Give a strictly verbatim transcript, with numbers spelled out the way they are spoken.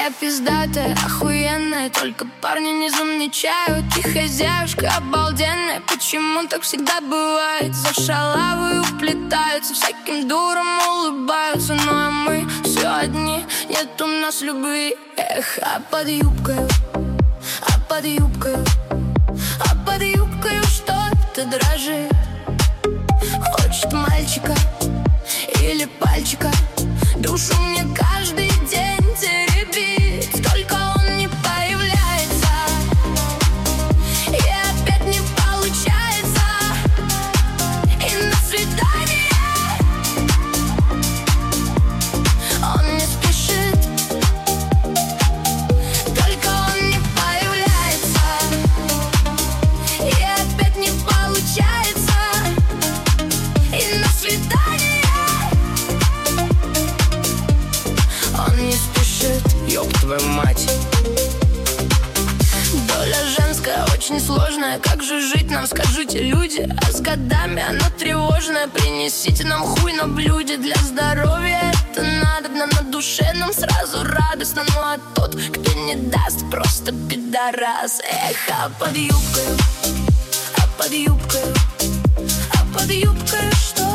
Я пиздатая, охуенная, только парни не замечают. И хозяюшка обалденная, почему так всегда бывает? За шалавы уплетаются, всяким дурам улыбаются. Ну а мы все одни, нет у нас любви. Эх, а под юбкой, а под юбкой, а под юбкой что-то дрожит. Хочет мальчика или пальчика, душу мне каждый день теребит. Только он не появляется, и опять не получается. И на свидание он не спешит. Только он не появляется, и опять не получается. И на свидание он не спешит. Ёб твою мать. Доля женская очень сложная, как же жить нам, скажите, люди? А с годами она тревожная. Принесите нам хуй на блюде. Для здоровья это надо, на душе нам сразу радостно. Ну а тот, кто не даст, просто пидорас. Эх, а под юбкой, а под юбкой, а под юбкой что?